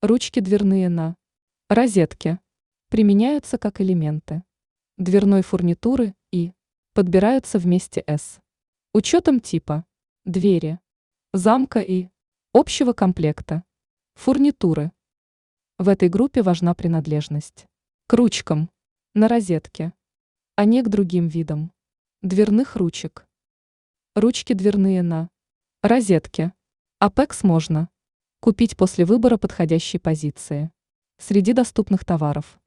Ручки дверные на розетке применяются как элементы дверной фурнитуры и подбираются вместе с учетом типа двери, замка и общего комплекта фурнитуры. В этой группе важна принадлежность к ручкам на розетке, а не к другим видам дверных ручек. Ручки дверные на розетке. Апекс можно купить после выбора подходящей позиции среди доступных товаров.